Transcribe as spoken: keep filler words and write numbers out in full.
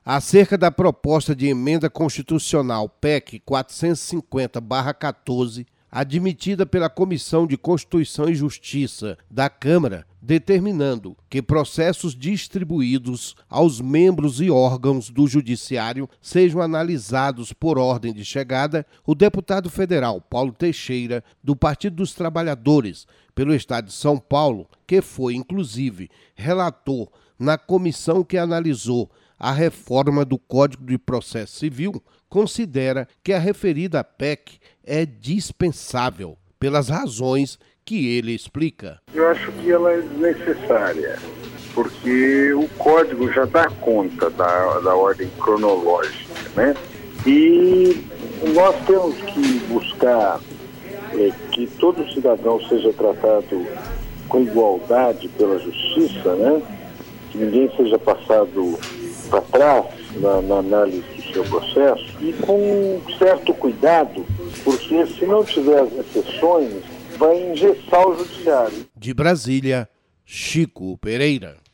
acerca da proposta de emenda constitucional P E C quatrocentos e cinquenta barra quatorze, admitida pela Comissão de Constituição e Justiça da Câmara, determinando que processos distribuídos aos membros e órgãos do Judiciário sejam analisados por ordem de chegada, o deputado federal Paulo Teixeira, do Partido dos Trabalhadores, pelo Estado de São Paulo, que foi, inclusive, relator na comissão que analisou a reforma do Código de Processo Civil, considera que a referida P E C é dispensável, pelas razões que ele explica. Eu acho que ela é desnecessária, porque o Código já dá conta da, da ordem cronológica, né? E nós temos que buscar é, que todo cidadão seja tratado com igualdade pela justiça, né? Que ninguém seja passado para trás na, na análise do seu processo, e com um certo cuidado, porque se não tiver as exceções, vai engessar o judiciário. De Brasília, Chico Pereira.